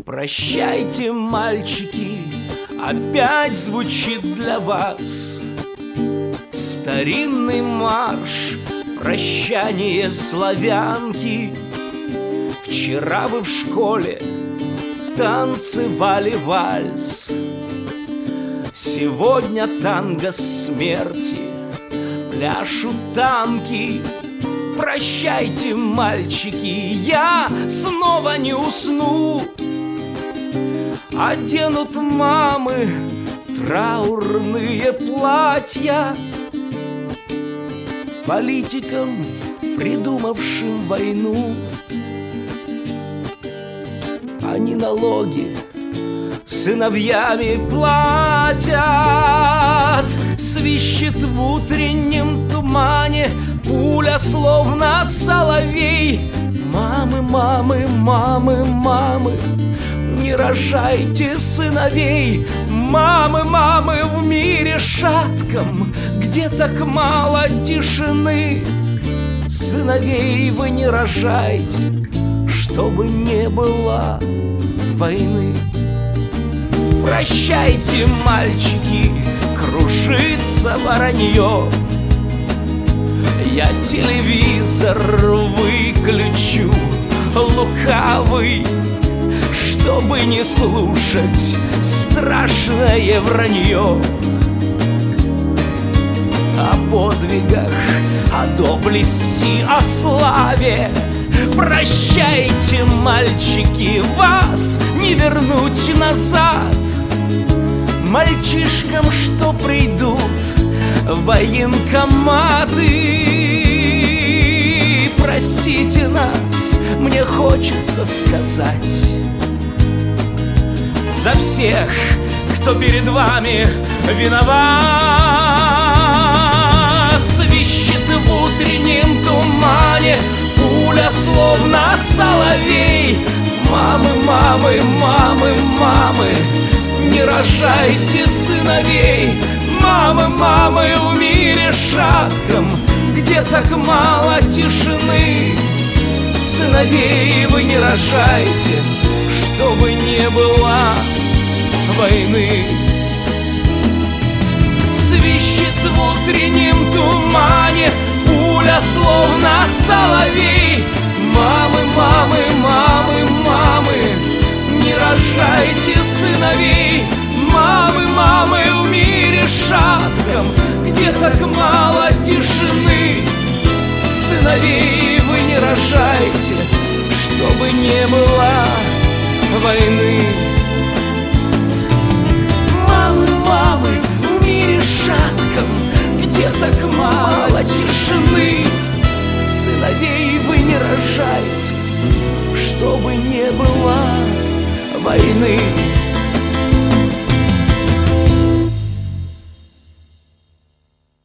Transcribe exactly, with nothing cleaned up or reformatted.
Прощайте, мальчики, опять звучит для вас старинный марш, прощание славянки. Вчера вы в школе танцевали вальс, сегодня танго смерти пляшут танки. Прощайте, мальчики, я снова не усну. Оденут мамы траурные платья политикам, придумавшим войну. Они налоги сыновьями платят, свищет в утреннем тумане пуля, словно соловей. Мамы, мамы, мамы, мамы, не рожайте сыновей. Мамы, мамы, в мире шатком, где так мало тишины, сыновей вы не рожайте, чтобы не было войны. Прощайте, мальчики, кружится воронье. Я телевизор выключу, лукавый, чтобы не слушать страшное вранье о подвигах, о доблести, о славе. Прощайте, мальчики, вас не вернуть назад. Мальчишкам, что придут в военкоматы, простите нас, мне хочется сказать за всех, кто перед вами виноват. Свищет в утреннем тумане пуля, словно соловей. Мамы, мамы, мамы, мамы, не рожайте сыновей. Мамы, мамы, в мире шатком, где так мало тишины, сыновей вы не рожайте, чтобы не было войны. Свищет в утреннем тумане пуля, словно соловей. Мамы, мамы, мамы, мамы, не рожайте сыновей. Мамы, мамы, в мире шатком, где так мало тишины, сыновей вы не рожайте, чтобы не было войны. Мамы, мамы, в мире шатком, где так мало тишины, сыновей вы не рожайте, чтобы не было войны.